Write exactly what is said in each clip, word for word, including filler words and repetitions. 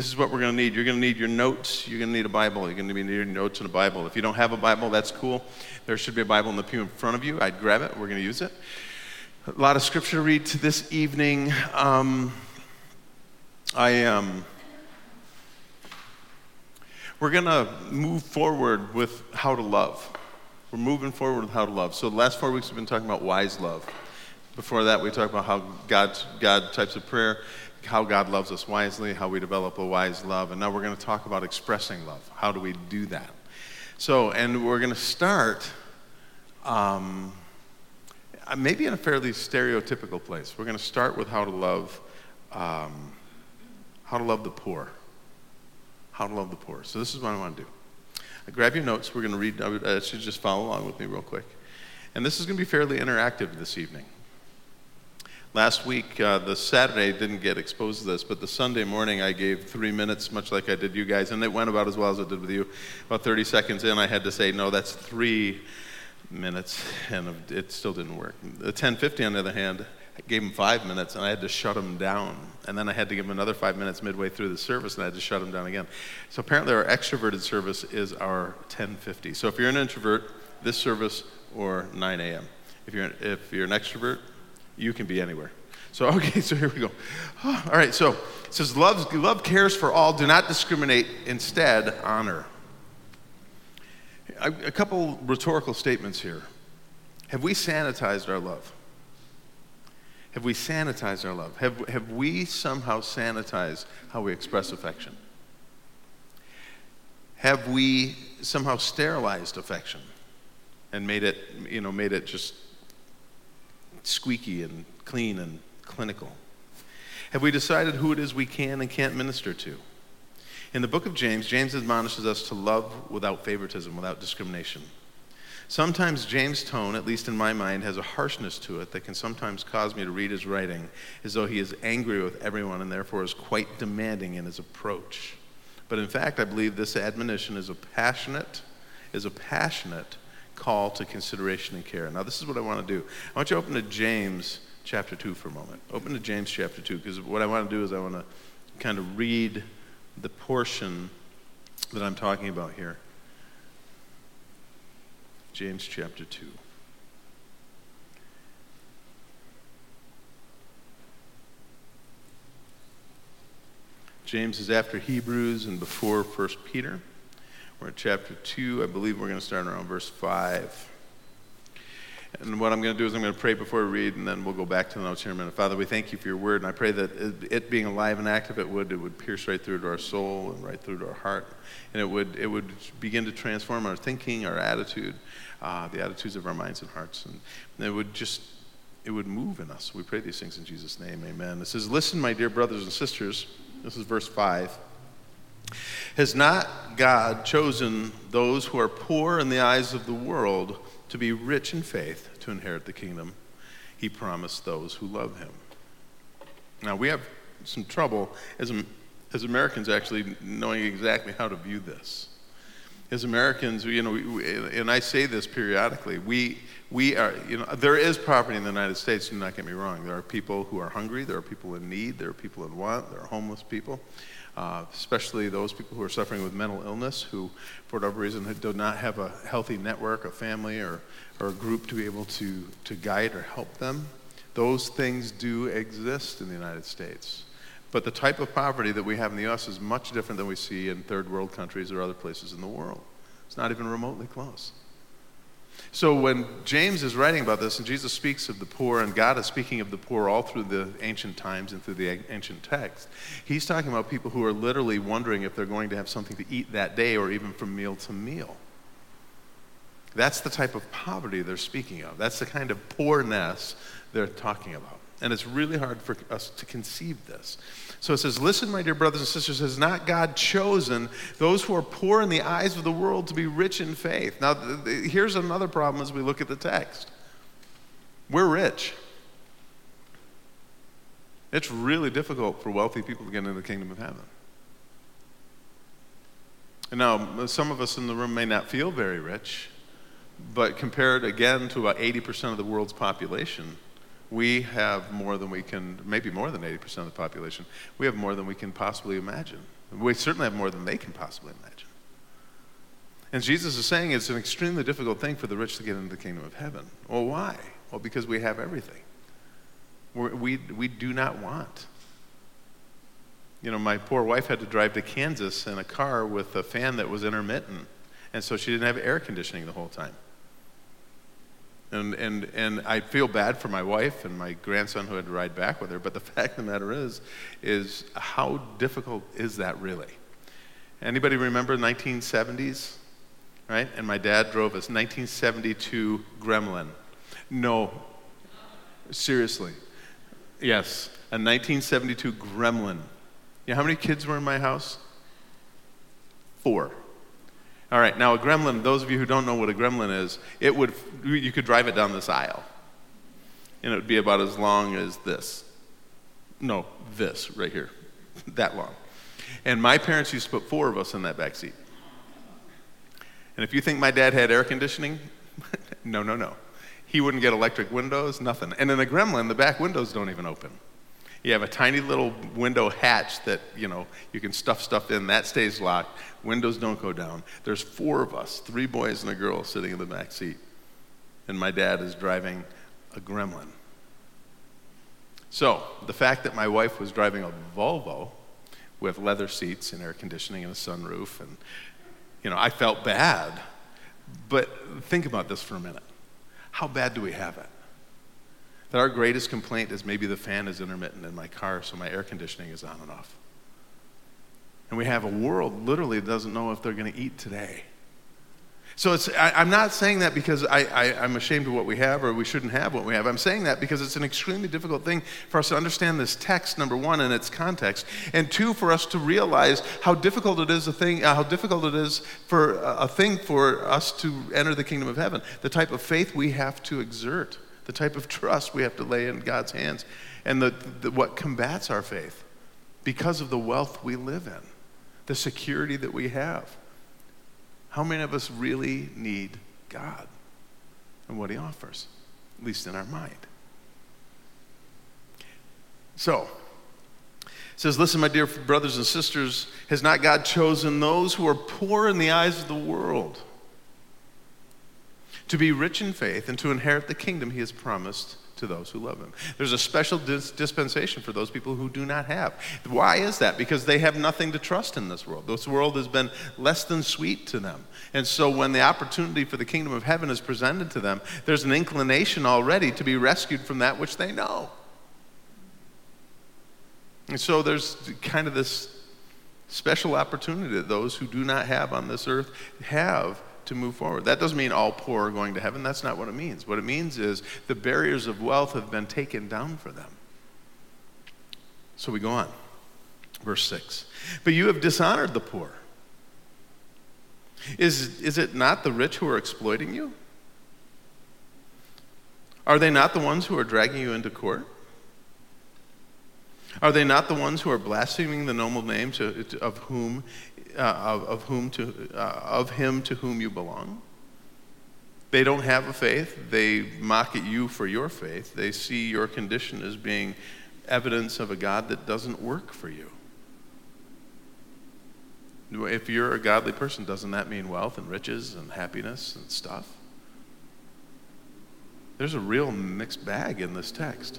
this is what we're going to need. You're going to need your notes. You're going to need a Bible. You're going to need your notes and a Bible. If you don't have a Bible, that's cool. There should be a Bible in the pew in front of you. I'd grab it. We're going to use it. A lot of scripture to read to this evening. Um, I am... Um, We're going to move forward with how to love. We're moving forward with how to love. So the last four weeks we've been talking about wise love. Before that, we talked about how God, God types of prayer, how God loves us wisely, how we develop a wise love. And now we're going to talk about expressing love. How do we do that? So, and we're going to start um, maybe in a fairly stereotypical place. We're going to start with how to love, um, how to love the poor. How to love the poor. So this is what I want to do. I grab your notes. We're going to read. I should just follow along with me real quick. And this is going to be fairly interactive this evening. Last week, uh, the Saturday didn't get exposed to this, but the Sunday morning I gave three minutes, much like I did you guys, and it went about as well as it did with you. About thirty seconds in, I had to say, no, that's three minutes, and it still didn't work. The ten fifty, on the other hand, I gave him five minutes, and I had to shut him down. And then I had to give him another five minutes midway through the service, and I had to shut him down again. So apparently our extroverted service is our ten fifty. So if you're an introvert, this service or nine a.m. If you're, if you're an extrovert, you can be anywhere. So, okay, so here we go. Oh, all right, so it says, love, love cares for all, do not discriminate, instead honor. A, a couple rhetorical statements here. Have we sanitized our love? Have we sanitized our love? Have, have we somehow sanitized how we express affection? Have we somehow sterilized affection and made it, you know, made it just squeaky and clean and clinical? Have we decided who it is we can and can't minister to? In the book of James, James admonishes us to love without favoritism, without discrimination. Sometimes James' tone, at least in my mind, has a harshness to it that can sometimes cause me to read his writing as though he is angry with everyone and therefore is quite demanding in his approach. But in fact, I believe this admonition is a passionate, is a passionate call to consideration and care. Now, this is what I want to do. I want you to open to James chapter two for a moment. Open to James chapter two, because what I want to do is I want to kind of read the portion that I'm talking about here. James chapter two. James is after Hebrews and before First Peter. We're at chapter two. I believe we're going to start around verse five. And what I'm going to do is I'm going to pray before we read, and then we'll go back to the notes here in a minute. Father, we thank you for your word, and I pray that it, it being alive and active, it would it would pierce right through to our soul and right through to our heart, and it would it would begin to transform our thinking, our attitude, uh, the attitudes of our minds and hearts, and, and it would just it would move in us. We pray these things in Jesus' name, amen. It says, "Listen, my dear brothers and sisters." This is verse five. "Has not God chosen those who are poor in the eyes of the world to be rich in faith, to inherit the kingdom he promised those who love him?" Now, we have some trouble as, as Americans actually knowing exactly how to view this. As Americans, you know, we, and I say this periodically, we we are, you know, there is poverty in the United States, do not get me wrong. There are people who are hungry, there are people in need, there are people in want, there are homeless people. Uh, especially those people who are suffering with mental illness, who, for whatever reason, do not have a healthy network, a family, or, or a group to be able to, to guide or help them. Those things do exist in the United States. But the type of poverty that we have in the U S is much different than we see in third world countries or other places in the world. It's not even remotely close. So when James is writing about this, and Jesus speaks of the poor, and God is speaking of the poor all through the ancient times and through the ancient text, he's talking about people who are literally wondering if they're going to have something to eat that day or even from meal to meal. That's the type of poverty they're speaking of. That's the kind of poorness they're talking about. And it's really hard for us to conceive this. So it says, "Listen, my dear brothers and sisters, has not God chosen those who are poor in the eyes of the world to be rich in faith?" Now, th- th- here's another problem as we look at the text. We're rich. It's really difficult for wealthy people to get into the kingdom of heaven. And now, some of us in the room may not feel very rich, but compared again to about eighty percent of the world's population, we have more than we can, maybe more than eighty percent of the population, we have more than we can possibly imagine. We certainly have more than they can possibly imagine. And Jesus is saying it's an extremely difficult thing for the rich to get into the kingdom of heaven. Well, why? Well, because we have everything. We're, we we do not want. You know, my poor wife had to drive to Kansas in a car with a fan that was intermittent, and so she didn't have air conditioning the whole time. And and and I feel bad for my wife and my grandson who had to ride back with her, but the fact of the matter is, is how difficult is that really? Anybody remember nineteen seventies? Right? And my dad drove a nineteen seventy-two Gremlin. No, seriously. Yes, a nineteen seventy-two Gremlin. You know how many kids were in my house? Four. All right, now a Gremlin, those of you who don't know what a Gremlin is, it would, you could drive it down this aisle. And it would be about as long as this. No, this right here. That long. And my parents used to put four of us in that back seat. And if you think my dad had air conditioning, no, no, no. He wouldn't get electric windows, nothing. And in a Gremlin, the back windows don't even open. You have a tiny little window hatch that, you know, you can stuff stuff in. That stays locked. Windows don't go down. There's four of us, three boys and a girl sitting in the back seat. And my dad is driving a Gremlin. So the fact that my wife was driving a Volvo with leather seats and air conditioning and a sunroof, and, you know, I felt bad. But think about this for a minute. How bad do we have it? That our greatest complaint is maybe the fan is intermittent in my car, so my air conditioning is on and off. And we have a world literally that doesn't know if they're going to eat today. So it's, I, I'm not saying that because I, I, I'm ashamed of what we have or we shouldn't have what we have. I'm saying that because it's an extremely difficult thing for us to understand this text, number one, in its context, and two, for us to realize how difficult it is a thing, uh, how difficult it is for a, a thing for us to enter the kingdom of heaven. The type of faith we have to exert, the type of trust we have to lay in God's hands, and the, the what combats our faith because of the wealth we live in, the security that we have. How many of us really need God and what he offers, at least in our mind? So, it says, listen, my dear brothers and sisters, has not God chosen those who are poor in the eyes of the world to be rich in faith and to inherit the kingdom he has promised to those who love him? There's a special dis- dispensation for those people who do not have. Why is that? Because they have nothing to trust in this world. This world has been less than sweet to them. And so when the opportunity for the kingdom of heaven is presented to them, there's an inclination already to be rescued from that which they know. And so there's kind of this special opportunity that those who do not have on this earth have to move forward. That doesn't mean all poor are going to heaven. That's not what it means. What it means is the barriers of wealth have been taken down for them. So we go on. Verse six. But you have dishonored the poor. Is, is it not the rich who are exploiting you? Are they not the ones who are dragging you into court? Are they not the ones who are blaspheming the noble name to, to, of whom Uh, of, of whom to uh, of him to whom you belong? They don't have a faith. They mock at you for your faith. They see your condition as being evidence of a God that doesn't work for you. If you're a godly person, doesn't that mean wealth and riches and happiness and stuff? There's a real mixed bag in this text.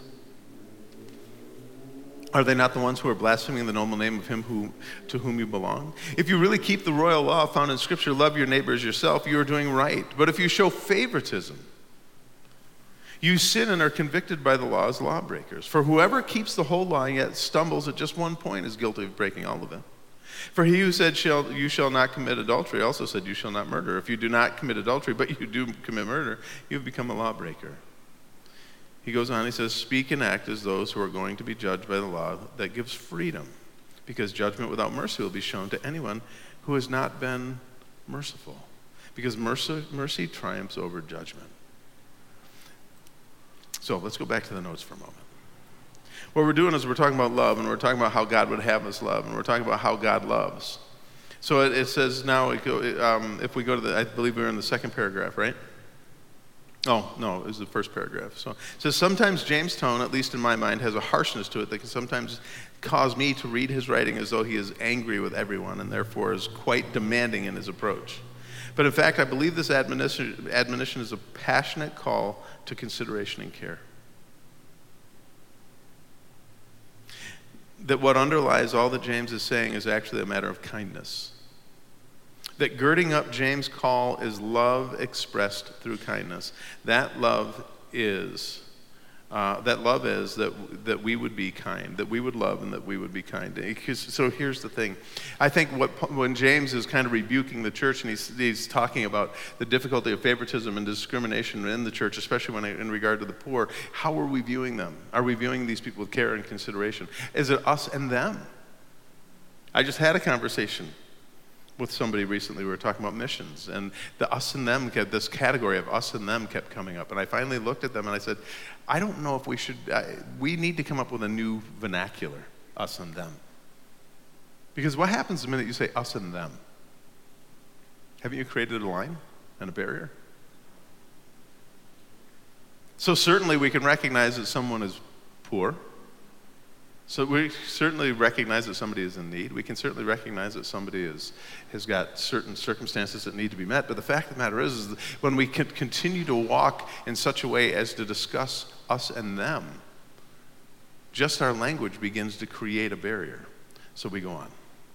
Are they not the ones who are blaspheming the noble name of him who, to whom you belong? If you really keep the royal law found in Scripture, love your neighbor as yourself, you are doing right. But if you show favoritism, you sin and are convicted by the law as lawbreakers. For whoever keeps the whole law and yet stumbles at just one point is guilty of breaking all of it. For he who said, shall, you shall not commit adultery, also said, you shall not murder. If you do not commit adultery, but you do commit murder, you have become a lawbreaker. He goes on, he says, speak and act as those who are going to be judged by the law that gives freedom, because judgment without mercy will be shown to anyone who has not been merciful, because mercy, mercy triumphs over judgment. So let's go back to the notes for a moment. What we're doing is we're talking about love, and we're talking about how God would have us love, and we're talking about how God loves. So it, it says now, it go, um, if we go to the, I believe we're in the second paragraph, right? Oh, no, it was the first paragraph. So, so sometimes James' tone, at least in my mind, has a harshness to it that can sometimes cause me to read his writing as though he is angry with everyone and therefore is quite demanding in his approach. But in fact, I believe this admonition, admonition is a passionate call to consideration and care. That what underlies all that James is saying is actually a matter of kindness. That girding up James' call is love expressed through kindness. That love is, uh, that love is that that we would be kind, that we would love, and that we would be kind. Because, so here's the thing. I think what when James is kind of rebuking the church and he's, he's talking about the difficulty of favoritism and discrimination in the church, especially when in regard to the poor, how are we viewing them? Are we viewing these people with care and consideration? Is it us and them? I just had a conversation with somebody recently. We were talking about missions, and the us and them, kept, this category of us and them kept coming up. And I finally looked at them and I said, I don't know if we should, I, we need to come up with a new vernacular, us and them. Because what happens the minute you say us and them? Haven't you created a line and a barrier? So certainly we can recognize that someone is poor. So we certainly recognize that somebody is in need. We can certainly recognize that somebody is, has got certain circumstances that need to be met. But the fact of the matter is, is that when we can continue to walk in such a way as to discuss us and them, just our language begins to create a barrier. So we go on.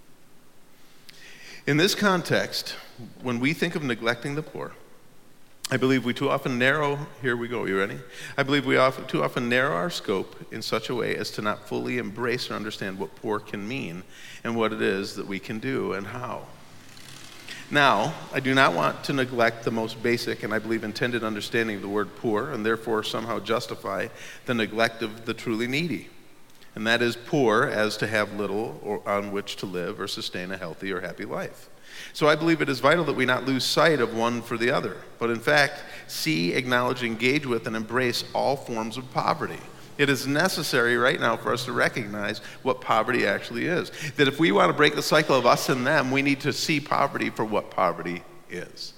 In this context, when we think of neglecting the poor, I believe we too often narrow, here we go, you ready? I believe we often, too often narrow our scope in such a way as to not fully embrace or understand what poor can mean and what it is that we can do and how. Now, I do not want to neglect the most basic and I believe intended understanding of the word poor and therefore somehow justify the neglect of the truly needy. And that is poor as to have little or on which to live or sustain a healthy or happy life. So I believe it is vital that we not lose sight of one for the other, but in fact, see, acknowledge, engage with, and embrace all forms of poverty. It is necessary right now for us to recognize what poverty actually is. That if we want to break the cycle of us and them, we need to see poverty for what poverty is.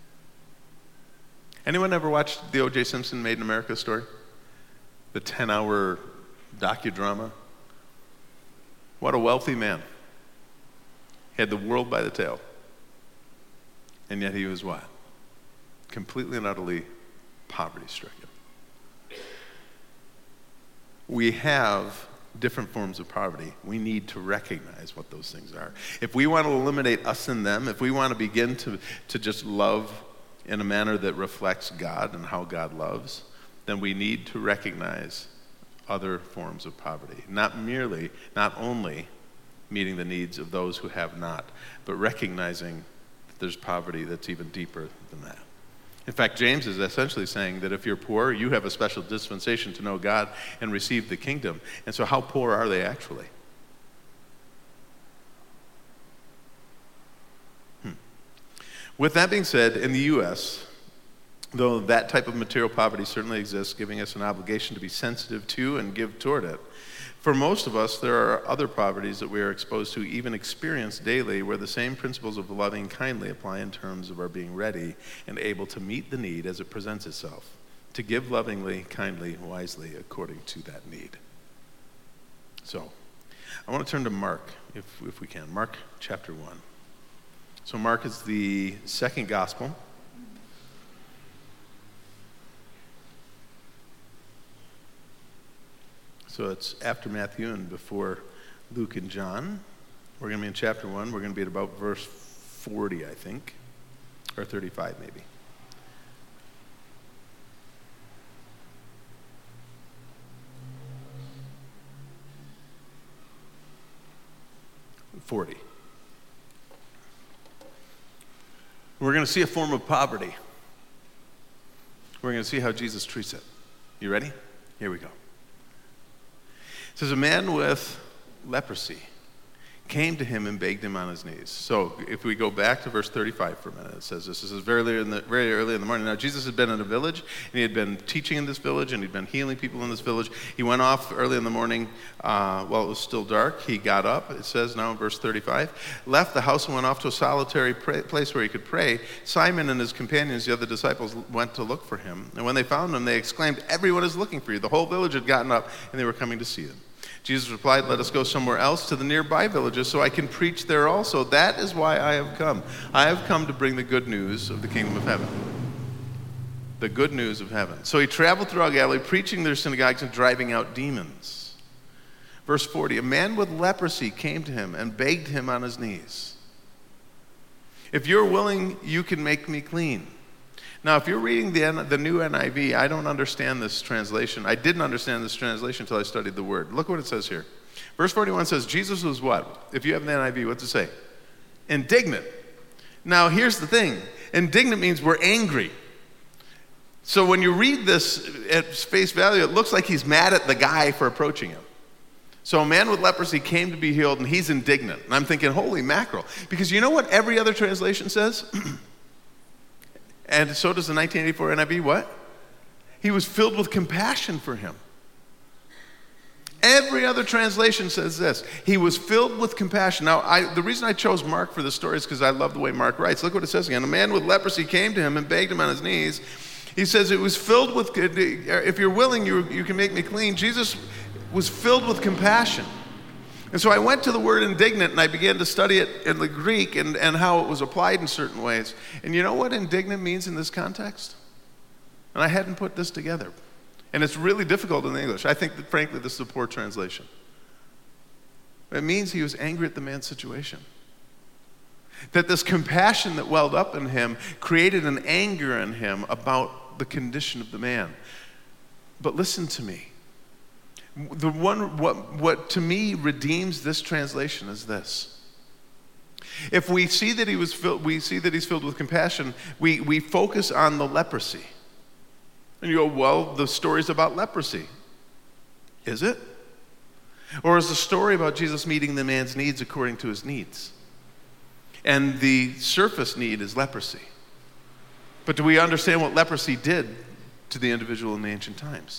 Anyone ever watched the O J Simpson Made in America story? The ten-hour docudrama? What a wealthy man. He had the world by the tail. And yet he was what? Completely and utterly poverty-stricken. We have different forms of poverty. We need to recognize what those things are. If we want to eliminate us and them, if we want to begin to, to just love in a manner that reflects God and how God loves, then we need to recognize other forms of poverty. Not merely, not only meeting the needs of those who have not, but recognizing that there's poverty that's even deeper than that. In fact, James is essentially saying that if you're poor, you have a special dispensation to know God and receive the kingdom. And so how poor are they actually? Hmm. With that being said, in the U S, though that type of material poverty certainly exists, giving us an obligation to be sensitive to and give toward it, for most of us, there are other poverties that we are exposed to, even experience daily, where the same principles of loving kindly apply in terms of our being ready and able to meet the need as it presents itself, to give lovingly, kindly, wisely, according to that need. So, I want to turn to Mark, if, if we can. Mark chapter one. So Mark is the second gospel. So it's after Matthew and before Luke and John. We're going to be in chapter one. We're going to be at about verse forty, I think, or thirty-five maybe. forty. We're going to see a form of poverty. We're going to see how Jesus treats it. You ready? Here we go. It says, a man with leprosy came to him and begged him on his knees. So if we go back to verse thirty-five for a minute, it says this. This is very early in the, very early in the morning. Now Jesus had been in a village, and he had been teaching in this village, and he'd been healing people in this village. He went off early in the morning uh, while it was still dark. He got up, it says now in verse thirty-five, left the house and went off to a solitary pray, place where he could pray. Simon and his companions, the other disciples, went to look for him. And when they found him, they exclaimed, "Everyone is looking for you." The whole village had gotten up, and they were coming to see him. Jesus replied, "Let us go somewhere else to the nearby villages so I can preach there also. That is why I have come. I have come to bring the good news of the kingdom of heaven." The good news of heaven. So he traveled throughout Galilee, preaching their synagogues and driving out demons. Verse forty, a man with leprosy came to him and begged him on his knees. "If you're willing, you can make me clean." Now, if you're reading the, the new N I V, I don't understand this translation. I didn't understand this translation until I studied the word. Look what it says here. Verse forty-one says, Jesus was what? If you have the N I V, what's it say? Indignant. Now, here's the thing. Indignant means we're angry. So when you read this at face value, it looks like he's mad at the guy for approaching him. So a man with leprosy came to be healed, and he's indignant. And I'm thinking, holy mackerel. Because you know what every other translation says? And so does the nineteen eighty-four N I V, what? He was filled with compassion for him. Every other translation says this. He was filled with compassion. Now, I, the reason I chose Mark for this story is because I love the way Mark writes. Look what it says again. A man with leprosy came to him and begged him on his knees. He says it was filled with, if you're willing, you, you can make me clean. Jesus was filled with compassion. And so I went to the word indignant, and I began to study it in the Greek and, and how it was applied in certain ways. And you know what indignant means in this context? And I hadn't put this together. And it's really difficult in English. I think that, frankly, this is a poor translation. It means he was angry at the man's situation. That this compassion that welled up in him created an anger in him about the condition of the man. But listen to me. The one, what, what to me redeems this translation is this. If we see that he was filled, we see that he's filled with compassion, we, we focus on the leprosy. And you go, well, the story's about leprosy. Is it? Or is the story about Jesus meeting the man's needs according to his needs? And the surface need is leprosy. But do we understand what leprosy did to the individual in the ancient times?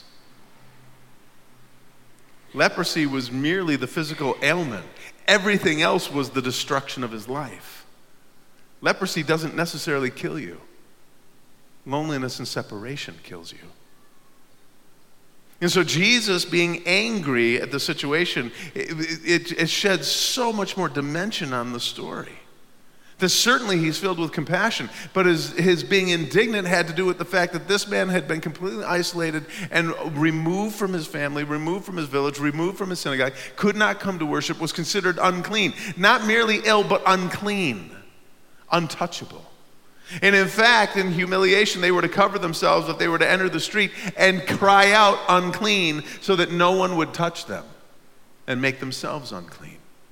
Leprosy was merely the physical ailment. Everything else was the destruction of his life. Leprosy doesn't necessarily kill you. Loneliness and separation kills you. And so Jesus being angry at the situation, it, it, it sheds so much more dimension on the story. That certainly he's filled with compassion, but his, his being indignant had to do with the fact that this man had been completely isolated and removed from his family, removed from his village, removed from his synagogue, could not come to worship, was considered unclean. Not merely ill, but unclean, untouchable. And in fact, in humiliation, they were to cover themselves, but they were to enter the street and cry out unclean so that no one would touch them and make themselves unclean.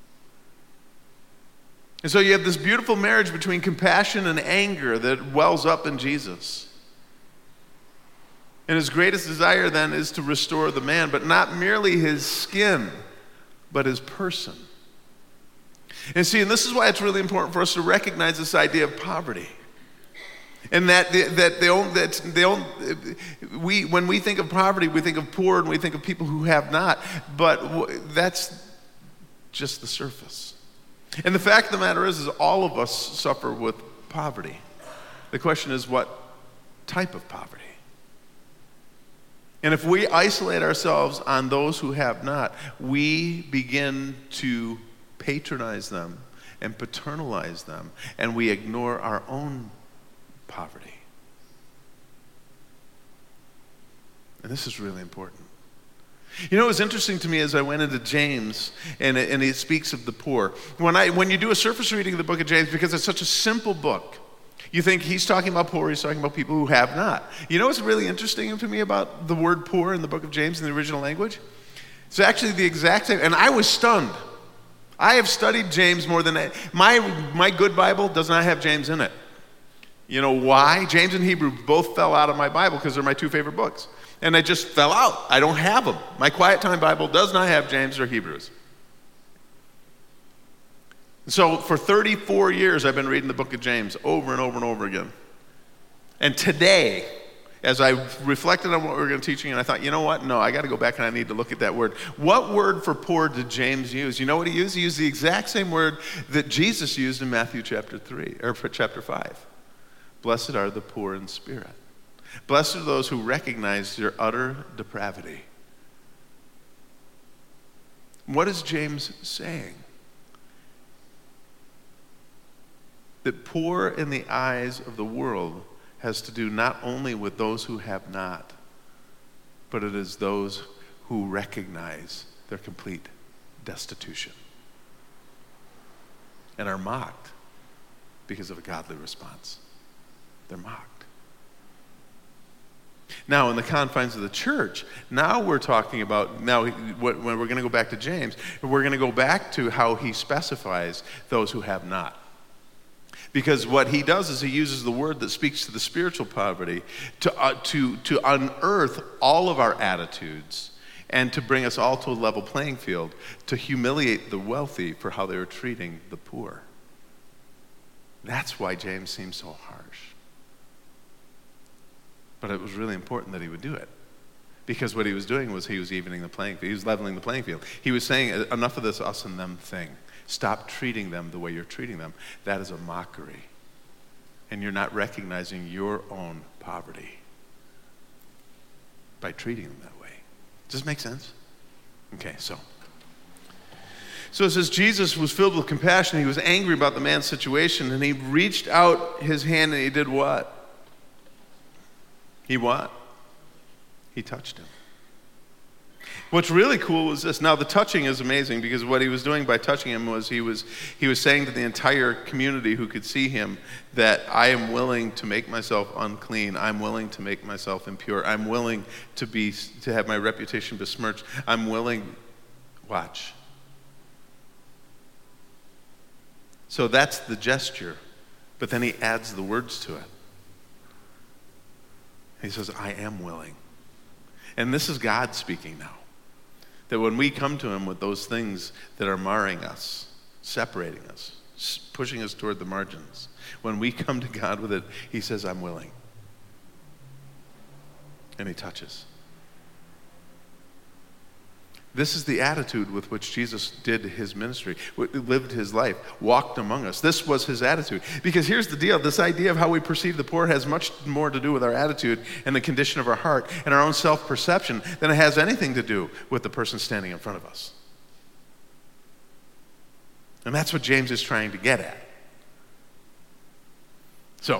And so you have this beautiful marriage between compassion and anger that wells up in Jesus. And his greatest desire then is to restore the man, but not merely his skin, but his person. And see, and this is why it's really important for us to recognize this idea of poverty. And that the, that they own, that they own, we when we think of poverty, we think of poor and we think of people who have not. But that's just the surface. And the fact of the matter is, is all of us suffer with poverty. The question is, what type of poverty? And if we isolate ourselves on those who have not, we begin to patronize them and paternalize them, and we ignore our own poverty. And this is really important. You know, it was interesting to me as I went into James, and it, and it speaks of the poor. When I when you do a surface reading of the book of James, because it's such a simple book, you think he's talking about poor, he's talking about people who have not. You know what's really interesting to me about the word poor in the book of James in the original language? It's actually the exact same, and I was stunned. I have studied James more than, my, my good Bible does not have James in it. You know why? James and Hebrew both fell out of my Bible because they're my two favorite books. And they just fell out. I don't have them. My Quiet Time Bible does not have James or Hebrews. So for thirty-four years, I've been reading the book of James over and over and over again. And today, as I reflected on what we were going to teach, and I thought, you know what? No, I got to go back and I need to look at that word. What word for poor did James use? You know what he used? He used the exact same word that Jesus used in Matthew chapter three, or chapter five. Blessed are the poor in spirit. Blessed are those who recognize their utter depravity. What is James saying? That poor in the eyes of the world has to do not only with those who have not, but it is those who recognize their complete destitution and are mocked because of a godly response. They're mocked. Now, in the confines of the church, now we're talking about, now when we're going to go back to James, we're going to go back to how he specifies those who have not. Because what he does is he uses the word that speaks to the spiritual poverty to, uh, to, to unearth all of our attitudes and to bring us all to a level playing field, to humiliate the wealthy for how they were treating the poor. That's why James seems so harsh. But it was really important that he would do it. Because what he was doing was he was evening the playing field. He was leveling the playing field. He was saying, enough of this us and them thing. Stop treating them the way you're treating them. That is a mockery. And you're not recognizing your own poverty by treating them that way. Does this make sense? Okay, so. So it says Jesus was filled with compassion. He was angry about the man's situation, and he reached out his hand and he did what? He what? He touched him. What's really cool was this. Now, the touching is amazing because what he was doing by touching him was he was he was saying to the entire community who could see him that I am willing to make myself unclean. I'm willing to make myself impure. I'm willing to be to have my reputation besmirched. I'm willing, watch. So that's the gesture, but then he adds the words to it. He says, I am willing. And this is God speaking now. That when we come to him with those things that are marring us, separating us, pushing us toward the margins, when we come to God with it, he says, I'm willing. And he touches. This is the attitude with which Jesus did his ministry, lived his life, walked among us. This was his attitude. Because here's the deal. This idea of how we perceive the poor has much more to do with our attitude and the condition of our heart and our own self-perception than it has anything to do with the person standing in front of us. And that's what James is trying to get at. So,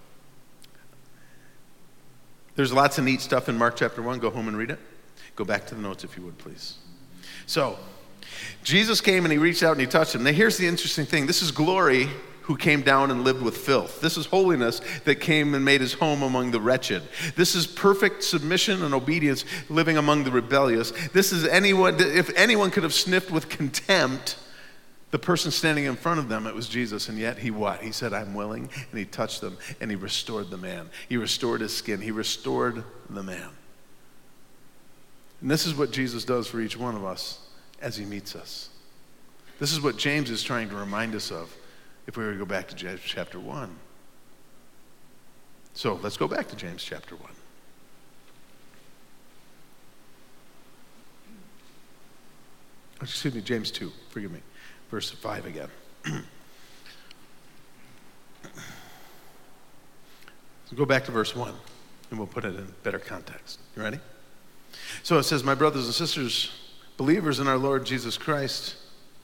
there's lots of neat stuff in Mark chapter one. Go home and read it. Go back to the notes if you would, please. So, Jesus came and he reached out and he touched him. Now, here's the interesting thing. This is glory who came down and lived with filth. This is holiness that came and made his home among the wretched. This is perfect submission and obedience living among the rebellious. This is anyone, if anyone could have sniffed with contempt the person standing in front of them, it was Jesus. And yet he what? He said, I'm willing, and he touched them and he restored the man. He restored his skin. He restored the man. And this is what Jesus does for each one of us as he meets us. This is what James is trying to remind us of if we were to go back to James chapter one. So let's go back to James chapter one. Excuse me, James two, forgive me. Verse five again. So go back to verse one, and we'll put it in better context. You ready? So it says, my brothers and sisters, believers in our Lord Jesus Christ,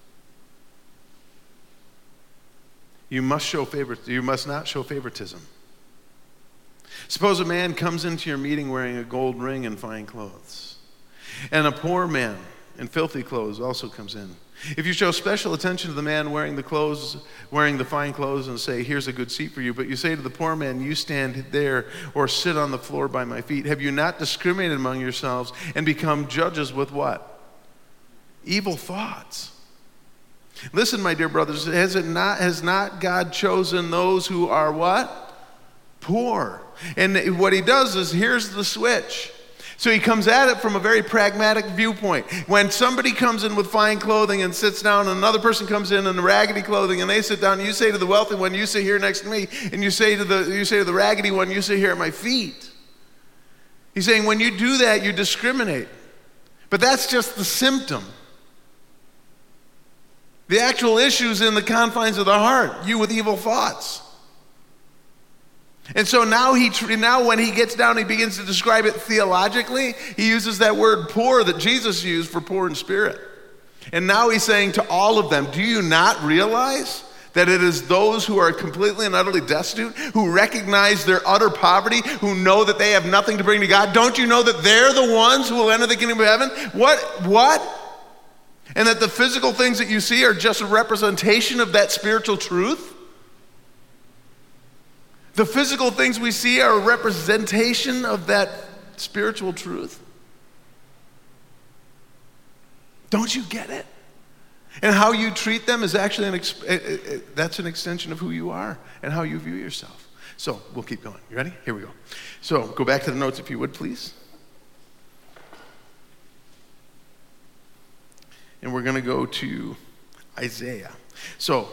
you must show favor, you must not show favoritism. Suppose a man comes into your meeting wearing a gold ring and fine clothes, and a poor man in filthy clothes also comes in. If you show special attention to the man wearing the clothes, wearing the fine clothes, and say, here's a good seat for you, but you say to the poor man, you stand there or sit on the floor by my feet, have you not discriminated among yourselves and become judges with what? Evil thoughts. Listen, my dear brothers, has it not, has not God chosen those who are what? Poor. And what he does is, here's the switch. So he comes at it from a very pragmatic viewpoint. When somebody comes in with fine clothing and sits down, and another person comes in in raggedy clothing and they sit down, you say to the wealthy one, you sit here next to me, and you say to the you say to the raggedy one, you sit here at my feet. He's saying when you do that, you discriminate. But that's just the symptom. The actual issue is in the confines of the heart, you with evil thoughts. And so now he now when he gets down, he begins to describe it theologically. He uses that word poor that Jesus used for poor in spirit. And now he's saying to all of them, do you not realize that it is those who are completely and utterly destitute, who recognize their utter poverty, who know that they have nothing to bring to God? Don't you know that they're the ones who will enter the kingdom of heaven? What? What? And that the physical things that you see are just a representation of that spiritual truth? The physical things we see are a representation of that spiritual truth. Don't you get it? And how you treat them is actually an ex- it, it, it, that's an extension of who you are and how you view yourself. So we'll keep going. You ready? Here we go. So go back to the notes if you would, please. And we're going to go to Isaiah. So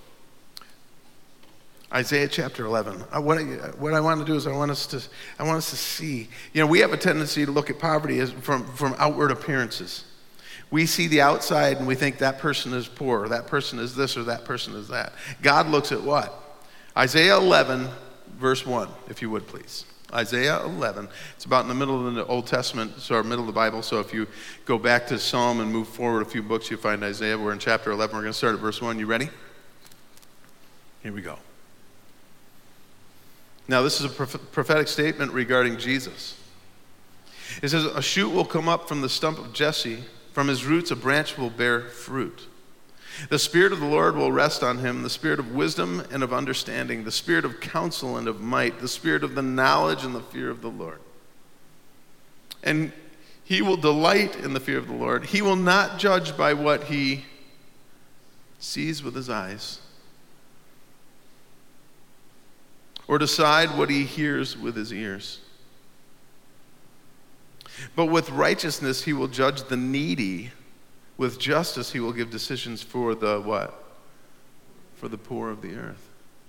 Isaiah chapter eleven. I, what, I, what I want to do is I want us to I want us to see. You know, we have a tendency to look at poverty as from, from outward appearances. We see the outside and we think that person is poor, or that person is this, or that person is that. God looks at what? Isaiah eleven, verse one, if you would please. Isaiah eleven. It's about in the middle of the Old Testament, so our middle of the Bible. So if you go back to Psalm and move forward a few books, you find Isaiah. We're in chapter eleven. We're going to start at verse one. You ready? Here we go. Now, this is a prophetic statement regarding Jesus. It says, a shoot will come up from the stump of Jesse. From his roots, a branch will bear fruit. The Spirit of the Lord will rest on him, the Spirit of wisdom and of understanding, the Spirit of counsel and of might, the Spirit of the knowledge and the fear of the Lord. And he will delight in the fear of the Lord. He will not judge by what he sees with his eyes, or decide what he hears with his ears. But with righteousness he will judge the needy. With justice he will give decisions for the what? For the poor of the earth.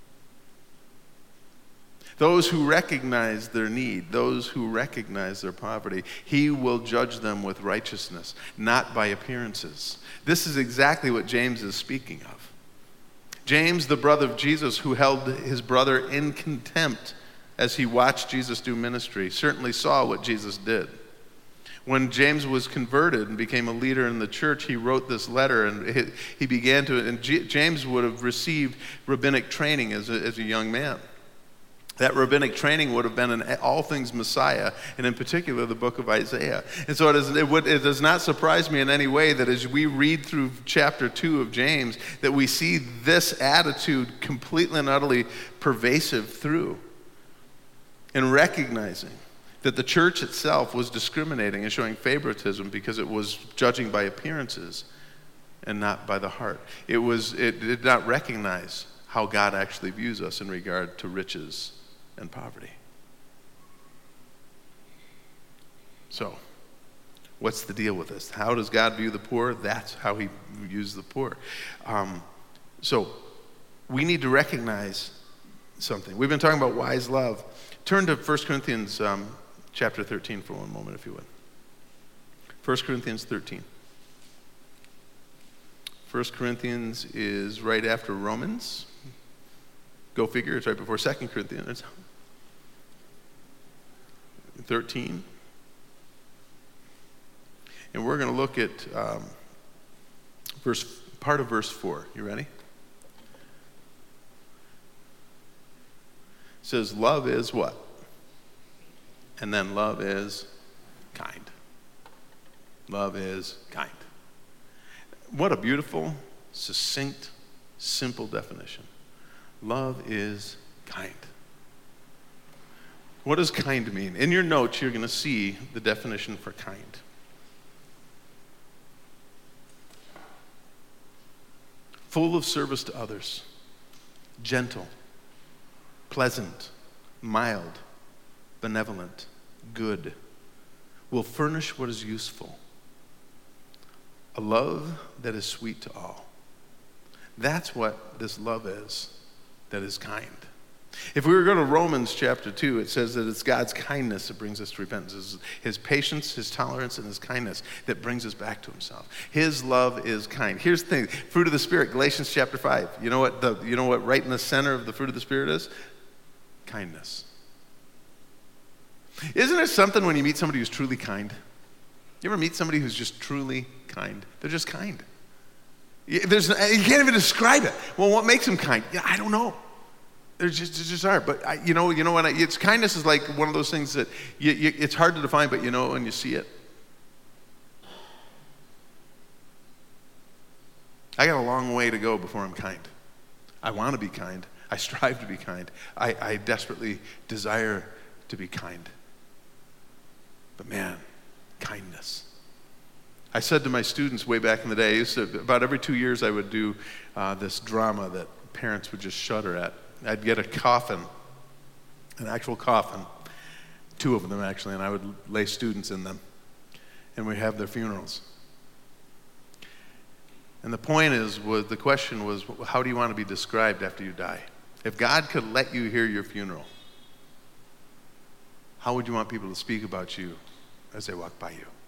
Those who recognize their need, those who recognize their poverty, he will judge them with righteousness, not by appearances. This is exactly what James is speaking of. James, the brother of Jesus, who held his brother in contempt as he watched Jesus do ministry, certainly saw what Jesus did. When James was converted and became a leader in the church, he wrote this letter, and he began to, and James would have received rabbinic training as a, as a young man. That rabbinic training would have been in all things Messiah, and in particular the book of Isaiah. And so it, is, it, would, it does not surprise me in any way that as we read through chapter two of James, that we see this attitude completely and utterly pervasive through, and recognizing that the church itself was discriminating and showing favoritism because it was judging by appearances and not by the heart. It was it did not recognize how God actually views us in regard to riches and poverty. So, what's the deal with this? How does God view the poor? That's how he views the poor. Um, so, we need to recognize something. We've been talking about wise love. Turn to First Corinthians um, chapter thirteen for one moment, if you would. First Corinthians thirteen. First Corinthians is right after Romans. Go figure, it's right before Second Corinthians. thirteen. And we're going to look at um, verse part of verse four. You ready? It says, love is what? And then love is kind. Love is kind. What a beautiful, succinct, simple definition. Love is kind. What does kind mean? In your notes, you're going to see the definition for kind. Full of service to others, gentle, pleasant, mild, benevolent, good, will will furnish what is useful. A love that is sweet to all. That's what this love is, that is kind. If we were to go to Romans chapter two, it says that it's God's kindness that brings us to repentance. It's his patience, his tolerance, and his kindness that brings us back to himself. His love is kind. Here's the thing, fruit of the Spirit, Galatians chapter five. You know what the, you know what right in the center of the fruit of the Spirit is? Kindness. Isn't it something when you meet somebody who's truly kind? You ever meet somebody who's just truly kind? They're just kind. There's, you can't even describe it. Well, what makes them kind? Yeah, I don't know. They're just, they just are. But I, you know, you know when I, it's kindness is like one of those things that you, you, it's hard to define, but you know when you see it. I got a long way to go before I'm kind. I want to be kind. I strive to be kind. I, I desperately desire to be kind. But man, kindness. I said to my students way back in the day, I used to, about every two years I would do uh, this drama that parents would just shudder at. I'd get a coffin, an actual coffin, two of them actually, and I would lay students in them, and we'd have their funerals. And the point is, was the question was, how do you want to be described after you die? If God could let you hear your funeral, how would you want people to speak about you as they walk by you?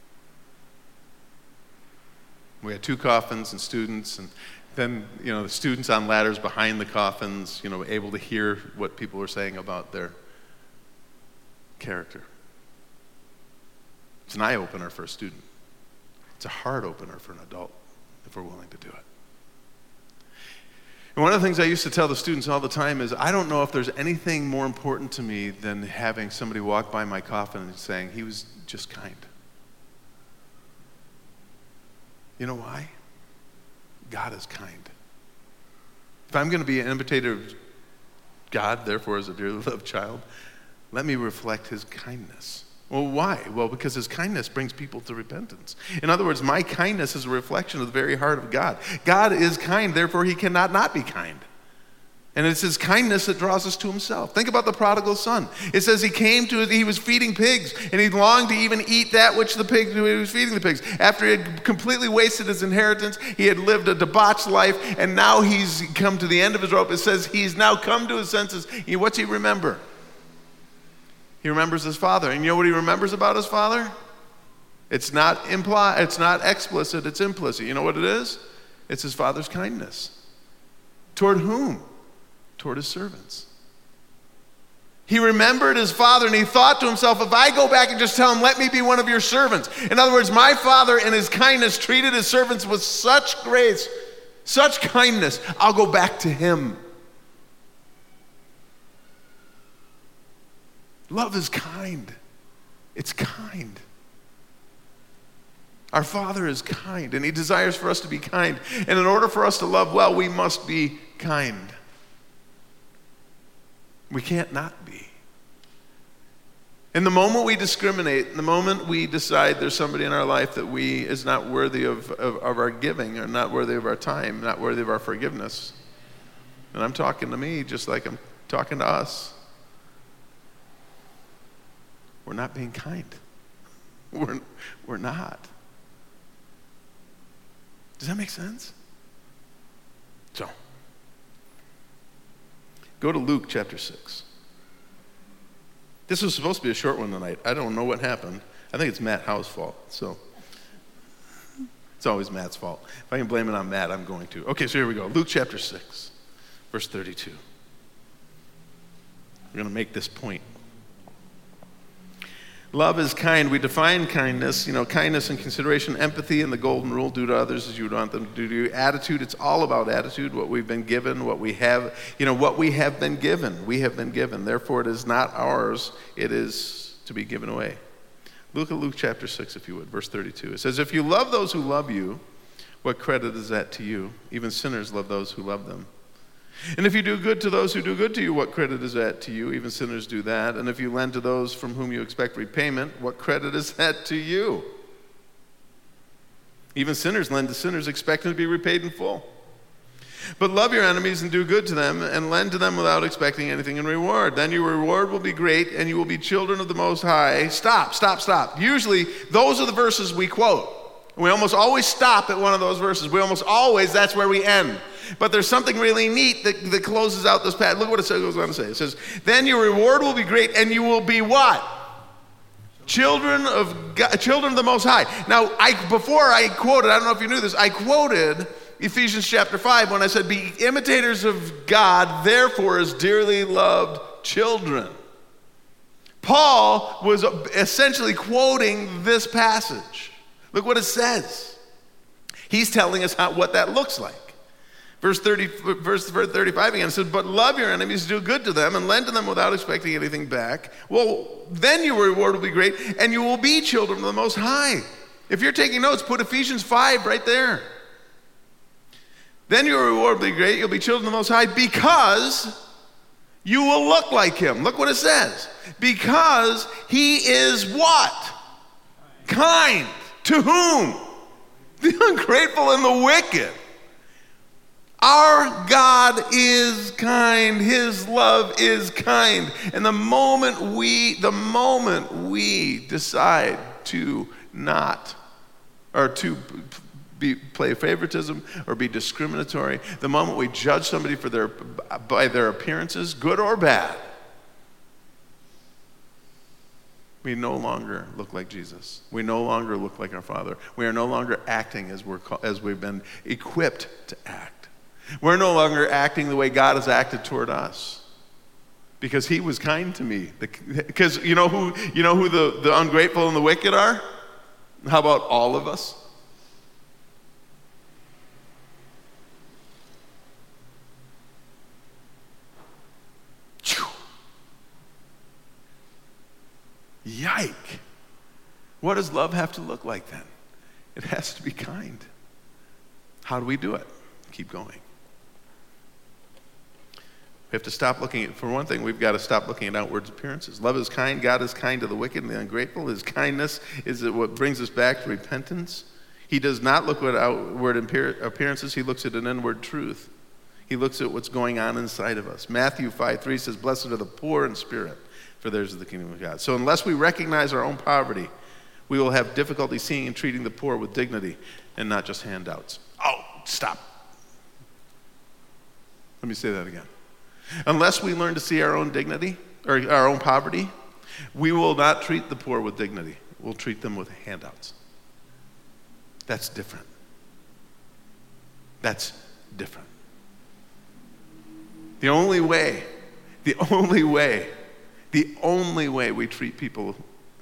We had two coffins and students, and then, you know, the students on ladders behind the coffins, you know, able to hear what people were saying about their character. It's an eye-opener for a student. It's a heart opener for an adult, if we're willing to do it. And one of the things I used to tell the students all the time is, I don't know if there's anything more important to me than having somebody walk by my coffin and saying, he was just kind. You know why? God is kind. If I'm going to be an imitator of God, therefore as a dearly loved child, let me reflect his kindness. Well, why? Well, because his kindness brings people to repentance. In other words, my kindness is a reflection of the very heart of God. God is kind, therefore he cannot not be kind. And it's his kindness that draws us to himself. Think about the prodigal son. It says he came to, he was feeding pigs, and he longed to even eat that which the pigs, he was feeding the pigs. After he had completely wasted his inheritance, he had lived a debauched life, and now he's come to the end of his rope. It says he's now come to his senses. He, what's he remember? He remembers his father. And you know what he remembers about his father? It's not impli- it's not explicit, it's implicit. You know what it is? It's his father's kindness. Toward whom? Toward his servants. He remembered his father, and he thought to himself, if I go back and just tell him, let me be one of your servants. In other words, my father in his kindness treated his servants with such grace, such kindness, I'll go back to him. Love is kind. It's kind. Our Father is kind, and he desires for us to be kind. And in order for us to love well, we must be kind. We can't not be. In the moment we discriminate, in the moment we decide there's somebody in our life that we is not worthy of, of, of our giving, or not worthy of our time, not worthy of our forgiveness. And I'm talking to me just like I'm talking to us. We're not being kind. We're, we're not. Does that make sense? So, go to Luke chapter six. This was supposed to be a short one tonight. I don't know what happened. I think it's Matt Howe's fault. So, it's always Matt's fault. If I can blame it on Matt, I'm going to. Okay, so here we go. Luke chapter six, verse thirty-two. We're going to make this point. Love is kind. We define kindness, you know, kindness and consideration, empathy, and the golden rule, do to others as you would want them to do to you. Attitude, it's all about attitude, what we've been given, what we have, you know, what we have been given. We have been given. Therefore, it is not ours. It is to be given away. Look at Luke chapter six, if you would, verse thirty-two. It says, if you love those who love you, what credit is that to you? Even sinners love those who love them. And if you do good to those who do good to you, what credit is that to you? Even sinners do that. And if you lend to those from whom you expect repayment, what credit is that to you? Even sinners lend to sinners expecting to be repaid in full. But love your enemies and do good to them and lend to them without expecting anything in reward. Then your reward will be great and you will be children of the Most High. Stop, stop, stop. Usually those are the verses we quote. We almost always stop at one of those verses. We almost always, that's where we end. But there's something really neat that, that closes out this passage. Look what it goes on to say. It says, then your reward will be great and you will be what? Children of God, children of the Most High. Now, I before I quoted, I don't know if you knew this, I quoted Ephesians chapter five when I said, be imitators of God, therefore as dearly loved children. Paul was essentially quoting this passage. Look what it says. He's telling us how, what that looks like. Verse thirty, verse thirty-five again says, but love your enemies, do good to them, and lend to them without expecting anything back. Well, then your reward will be great, and you will be children of the Most High. If you're taking notes, put Ephesians five right there. Then your reward will be great, you'll be children of the Most High, because you will look like him. Look what it says. Because he is what? Kind. To whom? The ungrateful and the wicked. Our God is kind. His love is kind. And the moment we, the moment we decide to not, or to be, play favoritism or be discriminatory, the moment we judge somebody for their, by their appearances, good or bad, we no longer look like Jesus. We no longer look like our Father. We are no longer acting as we're as we've been equipped to act. We're no longer acting the way God has acted toward us, because he was kind to me. Because you know who you know who the, the ungrateful and the wicked are? How about all of us? Yike. What does love have to look like then? It has to be kind. How do we do it? Keep going. We have to stop looking at, for one thing, we've got to stop looking at outward appearances. Love is kind. God is kind to the wicked and the ungrateful. His kindness is what brings us back to repentance. He does not look at outward appearances. He looks at an inward truth. He looks at what's going on inside of us. Matthew five three says, blessed are the poor in spirit, for theirs is the kingdom of God. So unless we recognize our own poverty, we will have difficulty seeing and treating the poor with dignity and not just handouts. Oh, stop. Let me say that again. Unless we learn to see our own dignity, or our own poverty, we will not treat the poor with dignity. We'll treat them with handouts. That's different. That's different. The only way, the only way, the only way we treat people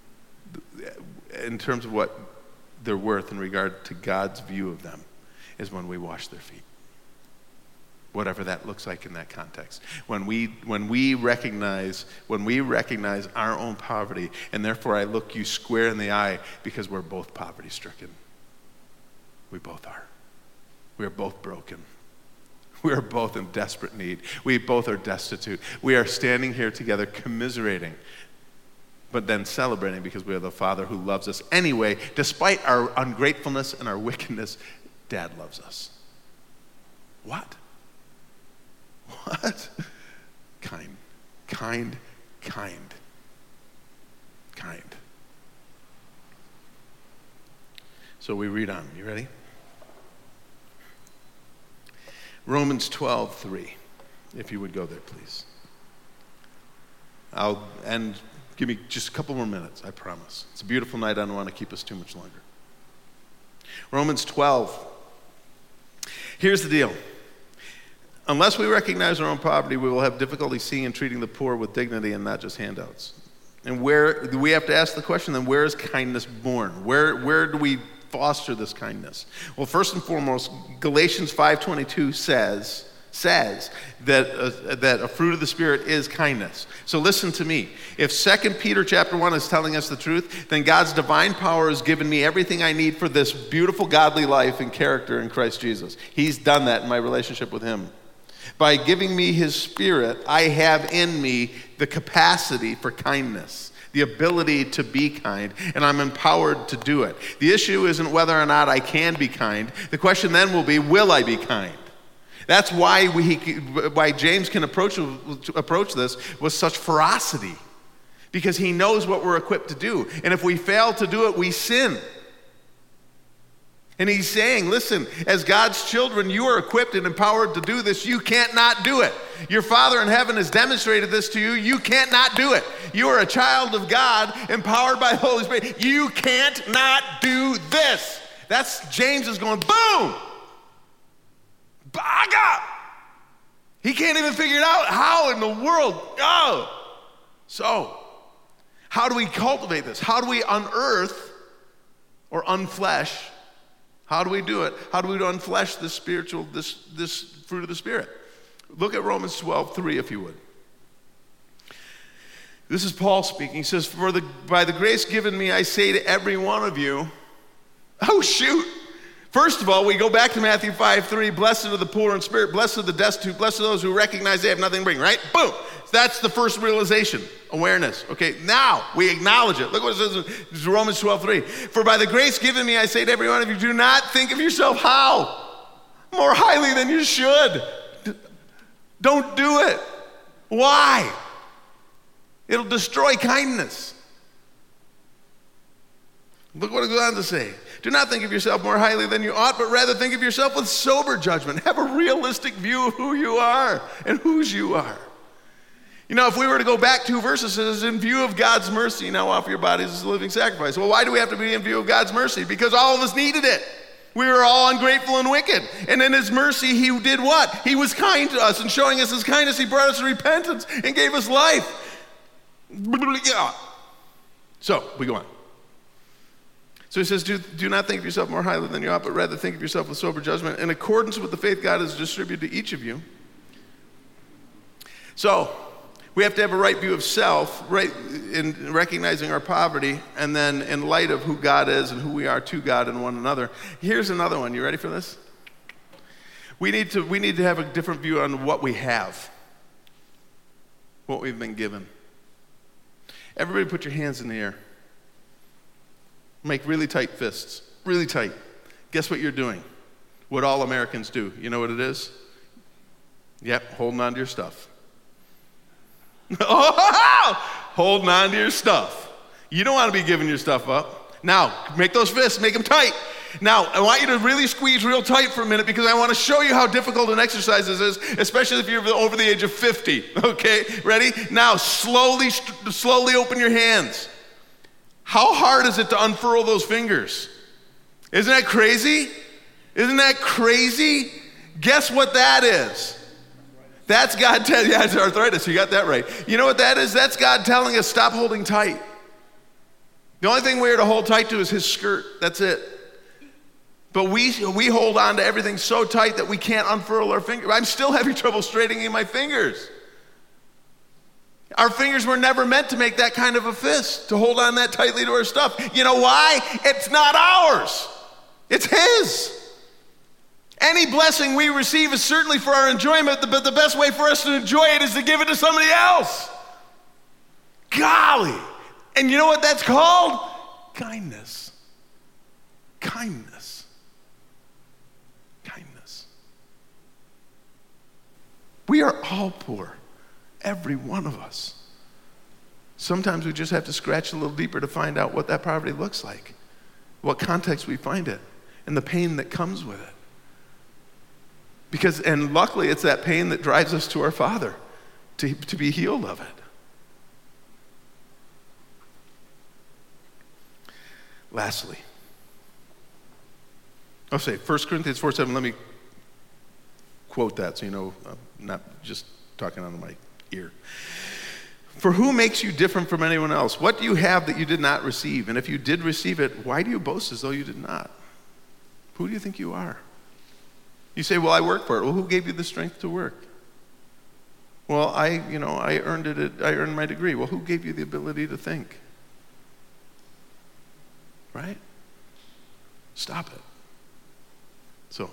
in terms of what they're worth in regard to God's view of them is when we wash their feet. Whatever that looks like in that context. When we when we recognize when we recognize our own poverty, and therefore I look you square in the eye, because we're both poverty stricken. We both are. We are both broken. We are both in desperate need. We both are destitute. We are standing here together commiserating, but then celebrating because we have the Father who loves us anyway. Despite our ungratefulness and our wickedness, Dad loves us. What? What? Kind, kind, kind, kind. So we read on. You ready? Romans twelve three. If you would go there, please. I'll end. Give me just a couple more minutes, I promise. It's a beautiful night. I don't want to keep us too much longer. Romans twelve. Here's the deal. Unless we recognize our own poverty, we will have difficulty seeing and treating the poor with dignity and not just handouts. And where we have to ask the question then, where is kindness born? Where where do we foster this kindness? Well, first and foremost, Galatians five twenty-two says says that uh, that a fruit of the Spirit is kindness. So listen to me. If Second Peter chapter one is telling us the truth, then God's divine power has given me everything I need for this beautiful godly life and character in Christ Jesus. He's done that in my relationship with him. By giving me his Spirit, I have in me the capacity for kindness, the ability to be kind, and I'm empowered to do it. The issue isn't whether or not I can be kind. The question then will be, will I be kind? That's why we, why James can approach, approach this with such ferocity, because he knows what we're equipped to do. And if we fail to do it, we sin. And he's saying, listen, as God's children, you are equipped and empowered to do this. You can't not do it. Your Father in heaven has demonstrated this to you. You can't not do it. You are a child of God, empowered by the Holy Spirit. You can't not do this. That's James is going, boom! Baga! He can't even figure it out. How in the world? Oh! So, how do we cultivate this? How do we unearth or unflesh? How do we do it? How do we unflesh this spiritual, this, this fruit of the Spirit? Look at Romans twelve three, if you would. This is Paul speaking. He says, For the, by the grace given me, I say to every one of you, oh, shoot. First of all, we go back to Matthew five three, blessed are the poor in spirit, blessed are the destitute, blessed are those who recognize they have nothing to bring, right? Boom. That's the first realization, awareness. Okay, now we acknowledge it. Look what it says in Romans twelve three. For by the grace given me, I say to every one of you, do not think of yourself how? More highly than you should. Don't do it. Why? It'll destroy kindness. Look what it goes on to say. Do not think of yourself more highly than you ought, but rather think of yourself with sober judgment. Have a realistic view of who you are and whose you are. You know, if we were to go back two verses, it says, in view of God's mercy, now offer your bodies as a living sacrifice. Well, why do we have to be in view of God's mercy? Because all of us needed it. We were all ungrateful and wicked. And in his mercy, he did what? He was kind to us, and showing us his kindness, he brought us to repentance and gave us life. So, we go on. So he says, do, do not think of yourself more highly than you ought, but rather think of yourself with sober judgment, in accordance with the faith God has distributed to each of you. So, we have to have a right view of self, right, in recognizing our poverty, and then in light of who God is and who we are to God and one another. Here's another one. You ready for this? We need to, we need to have a different view on what we have, what we've been given. Everybody put your hands in the air. Make really tight fists, really tight. Guess what you're doing? What all Americans do. You know what it is? Yep, holding on to your stuff. Oh, holding on to your stuff. You don't want to be giving your stuff up. Now, make those fists, make them tight. Now, I want you to really squeeze real tight for a minute, because I want to show you how difficult an exercise this is, especially if you're over the age of fifty. Okay, ready? Now, slowly, slowly open your hands. How hard is it to unfurl those fingers? Isn't that crazy? Isn't that crazy? Guess what that is? That's God telling you, yeah, it's arthritis, you got that right. You know what that is? That's God telling us, stop holding tight. The only thing we are to hold tight to is his skirt, that's it. But we, we hold on to everything so tight that we can't unfurl our fingers. I'm still having trouble straightening my fingers. Our fingers were never meant to make that kind of a fist, to hold on that tightly to our stuff. You know why? It's not ours. It's his. Any blessing we receive is certainly for our enjoyment, but the best way for us to enjoy it is to give it to somebody else. Golly. And you know what that's called? Kindness. Kindness. Kindness. We are all poor. Every one of us. Sometimes we just have to scratch a little deeper to find out what that poverty looks like, what context we find it, and the pain that comes with it. Because, and luckily, it's that pain that drives us to our Father, to, to be healed of it. Lastly, I'll say First Corinthians four seven, let me quote that so you know I'm not just talking on the mic. Ear. For who makes you different from anyone else? What do you have that you did not receive? And if you did receive it, why do you boast as though you did not? Who do you think you are? You say, well, I work for it. Well, who gave you the strength to work? Well, I, you know, I earned it. I earned my degree. Well, who gave you the ability to think? Right? Stop it. So,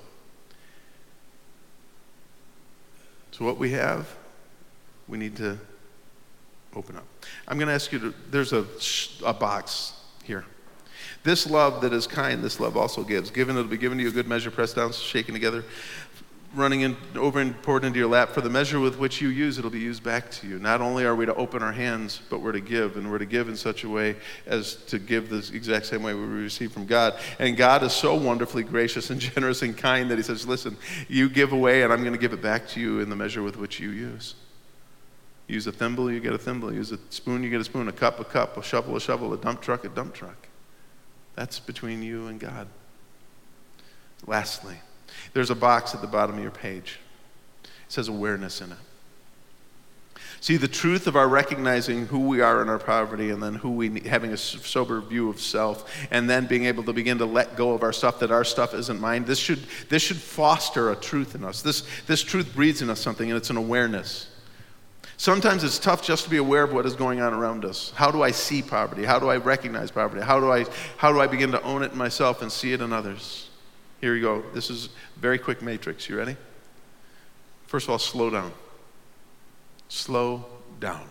so what we have, we need to open up. I'm going to ask you to, there's a, a box here. This love that is kind, this love also gives. Given, it'll be given to you, a good measure, pressed down, shaken together, running in, over and poured into your lap. For the measure with which you use, it'll be used back to you. Not only are we to open our hands, but we're to give. And we're to give in such a way as to give the exact same way we receive from God. And God is so wonderfully gracious and generous and kind that he says, listen, you give away and I'm going to give it back to you in the measure with which you use. Use a thimble, you get a thimble. Use a spoon, you get a spoon. A cup, a cup. A shovel, a shovel. A dump truck, a dump truck. That's between you and God. Lastly, there's a box at the bottom of your page. It says awareness in it. See, the truth of our recognizing who we are in our poverty, and then who we having a sober view of self, and then being able to begin to let go of our stuff, that our stuff isn't mine. This should this should foster a truth in us. This this truth breeds in us something, and it's an awareness. Sometimes it's tough just to be aware of what is going on around us. How do I see poverty? How do I recognize poverty? How do I how do I begin to own it in myself and see it in others? Here you go. This is a very quick matrix. You ready? First of all, slow down. Slow down.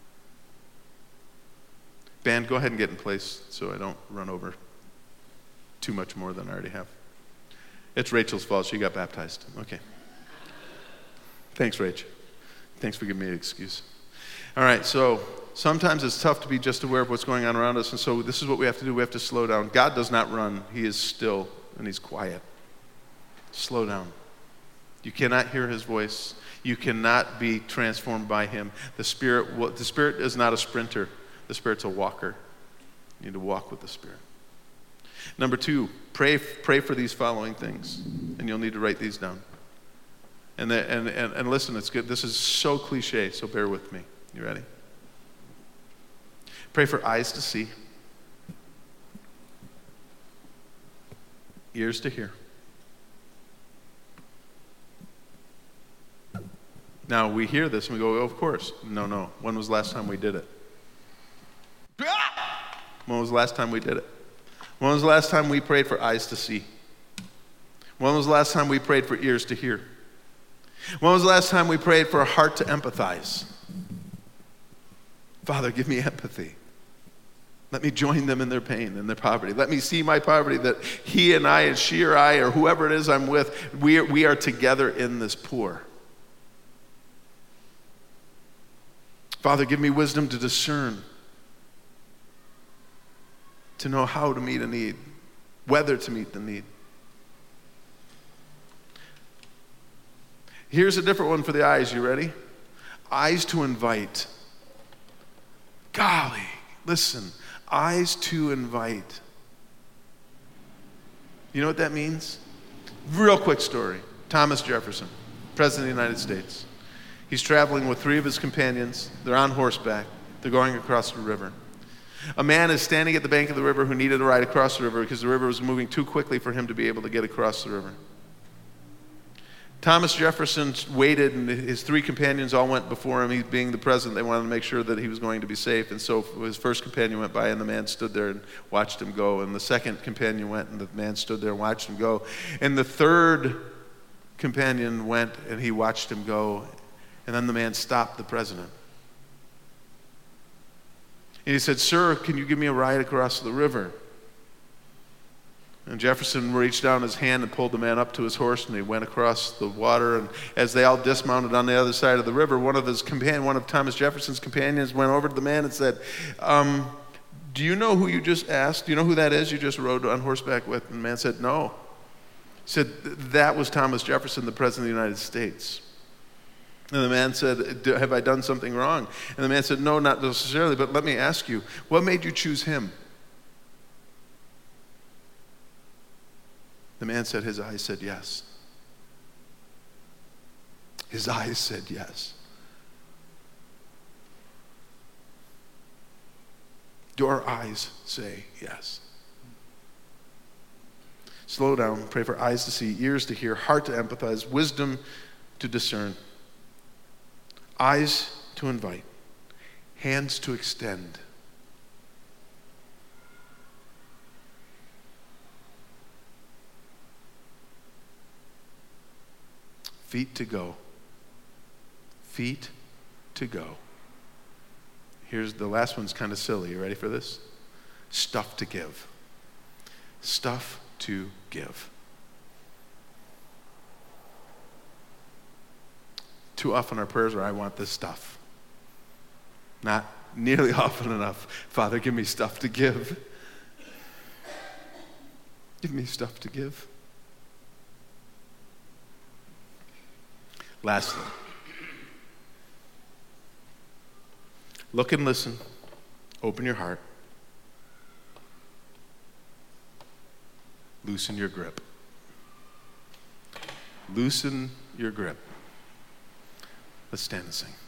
Band, go ahead and get in place so I don't run over too much more than I already have. It's Rachel's fault. She got baptized. Okay. Thanks, Rach. Thanks for giving me an excuse. All right, so sometimes it's tough to be just aware of what's going on around us, and so this is what we have to do. We have to slow down. God does not run. He is still, and he's quiet. Slow down. You cannot hear his voice. You cannot be transformed by him. The Spirit, the Spirit is not a sprinter. The Spirit's a walker. You need to walk with the Spirit. Number two, pray, pray for these following things, and you'll need to write these down. And, the, and, and, and listen, it's good. This is so cliche, so bear with me. You ready? Pray for eyes to see, ears to hear. Now, we hear this and we go, oh, of course. No, no. When was the last time we did it? When was the last time we did it? When was the last time we prayed for eyes to see? When was the last time we prayed for ears to hear? When was the last time we prayed for a heart to empathize? Father, give me empathy. Let me join them in their pain and their poverty. Let me see my poverty, that he and I and she or I or whoever it is I'm with, we are, we are together in this poor. Father, give me wisdom to discern, to know how to meet a need, whether to meet the need. Here's a different one for the eyes. You ready? Eyes to invite. Golly, listen. Eyes to invite. You know what that means? Real quick story. Thomas Jefferson, President of the United States. He's traveling with three of his companions. They're on horseback. They're going across the river. A man is standing at the bank of the river who needed to ride across the river because the river was moving too quickly for him to be able to get across the river. Thomas Jefferson waited, and his three companions all went before him. He, being the president, they wanted to make sure that he was going to be safe. And so his first companion went by, and the man stood there and watched him go. And the second companion went, and the man stood there and watched him go. And the third companion went, and he watched him go. And then the man stopped the president. And he said, "Sir, can you give me a ride across the river?" And Jefferson reached down his hand and pulled the man up to his horse, and he went across the water. And as they all dismounted on the other side of the river, one of his companion, one of Thomas Jefferson's companions went over to the man and said, um, "Do you know who you just asked? Do you know who that is you just rode on horseback with?" And the man said, "No." He said, "That was Thomas Jefferson, the President of the United States." And the man said, "Have I done something wrong?" And the man said, "No, not necessarily, but let me ask you, what made you choose him?" The man said his eyes said yes. His eyes said yes. Your eyes say yes. Slow down. Pray for eyes to see, ears to hear, heart to empathize, wisdom to discern. Eyes to invite, hands to extend. Feet to go. Feet to go. Here's the last one's kind of silly. You ready for this? Stuff to give. Stuff to give. Too often our prayers are, I want this stuff. Not nearly often enough, Father, give me stuff to give. Give me stuff to give. Lastly, look and listen. Open your heart. Loosen your grip. Loosen your grip. Let's stand and sing.